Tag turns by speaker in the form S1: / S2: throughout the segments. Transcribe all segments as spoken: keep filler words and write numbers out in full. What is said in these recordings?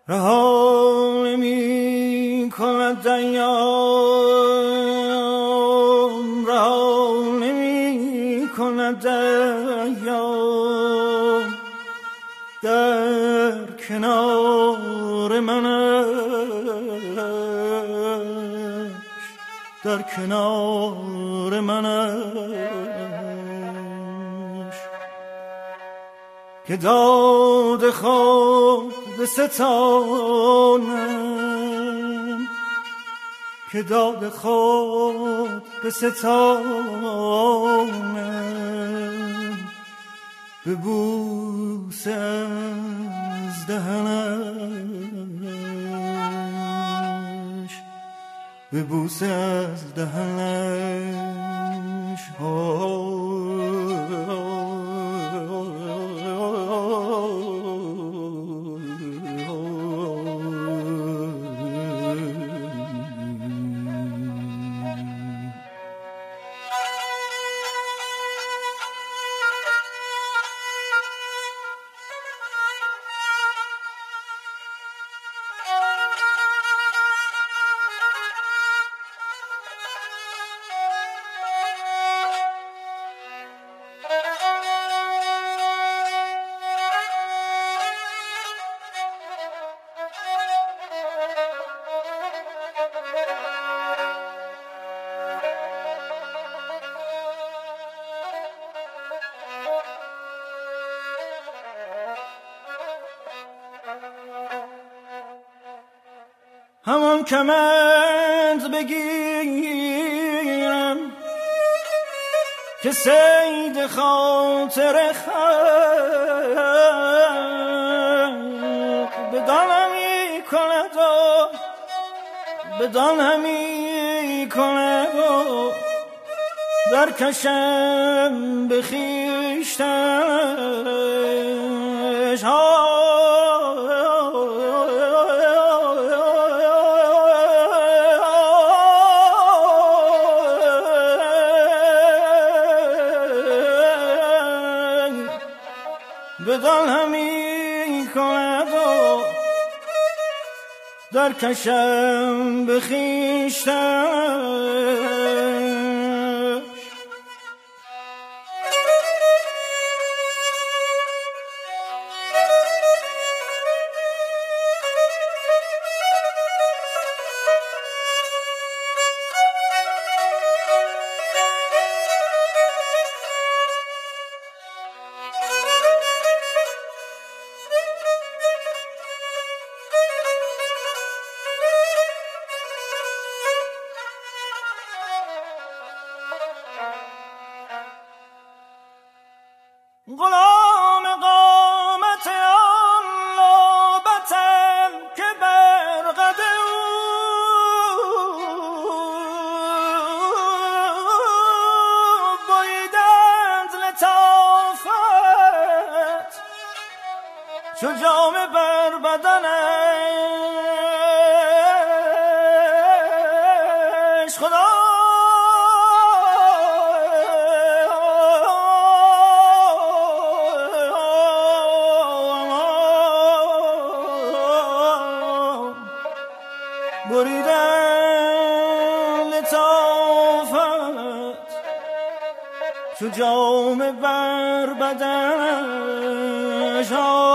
S1: رها نمی کند ایام، رها نمی کند ایام، در کنار منش، در کنار منش، که داد خود به ستانم، که داد خود به ستانم، به بوس از دهنش، به بوس از دهنش. همان کمند بگیرم که صید خاطر خلق بدان همی کند و بدان همی کند و در کشم به خویشتنش. بدان همی کند و در کشم به خویشتن. غلام قامت آن نوبتم که بر قد او بریدند لطافت چو جامه بر بدنش. خدا بریدن لطافت چو جامه بر بدنش.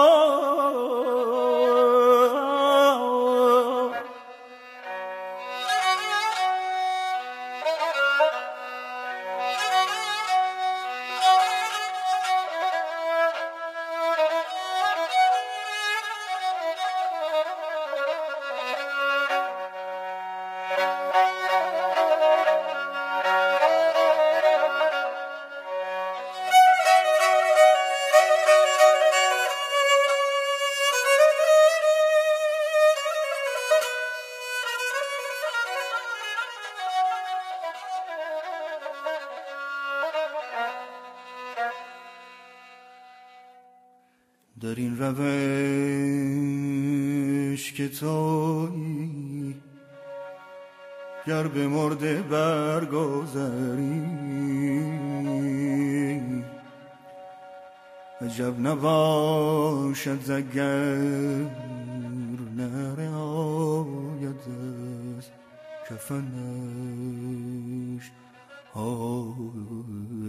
S1: در این روش که تویی گر به مرده برگذری عجب نباشد اگر کفنش آه